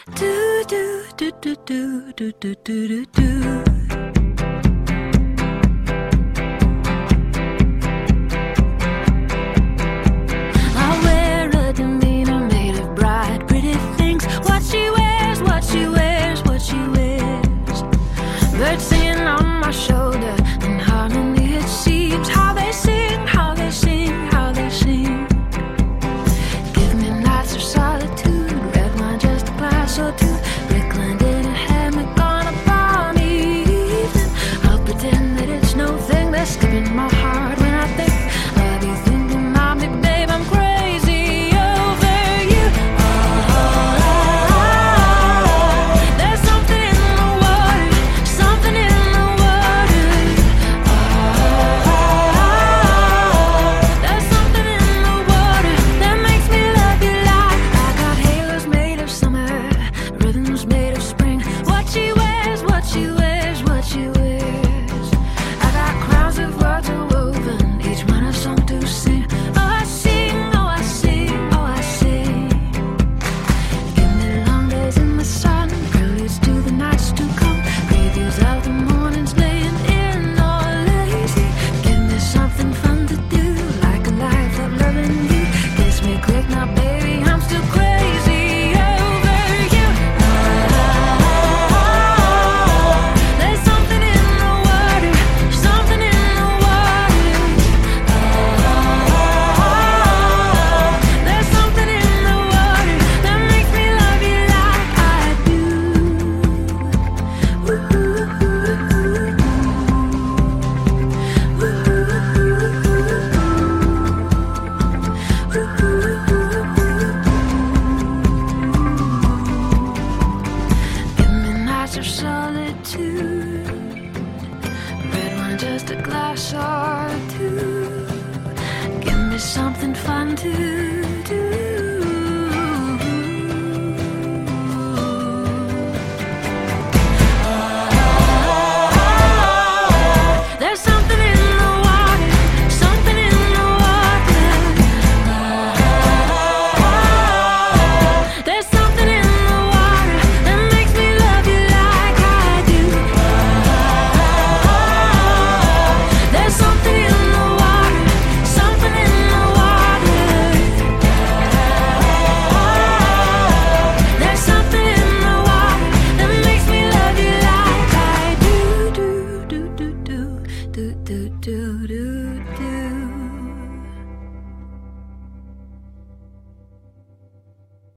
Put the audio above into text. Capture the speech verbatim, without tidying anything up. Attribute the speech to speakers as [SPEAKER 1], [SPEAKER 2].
[SPEAKER 1] Do do do do do do do do do. I wear a demeanor made of bright, pretty things. What she wears, what she wears, what she wears. Birds singing on my shoulder, in harmony it seems. How they sing, how they sing, how they sing. Give me nights of solitude, red wine, just a glass or two. Rickland in a hammock on a balmy evening. I'll pretend that it's no thing. They're skipping my heart when I think of you thinking of me, babe. I'm crazy over you. Oh, there's something in the water, something in the water. Oh, there's something in the water that makes me love you like I got halos made of summer, rhythms made of spring. What she wears, what she wears, what she wears. I got crowns of words woven, each one a song to sing. Oh, I sing, oh, I sing, oh, I sing. Give me long days in the sun, preludes to the nights to come, previews of the mornings laying in or lazy. Give me something fun to do, like a life of loving you. Kiss me quick now, baby, I'm still crazy over you. Oh, there's something in the water, something in the water. Oh, there's something in the water that makes me love you like I do. Give me nights of solitude, red wine, just a glass or two. Give me something fun to do.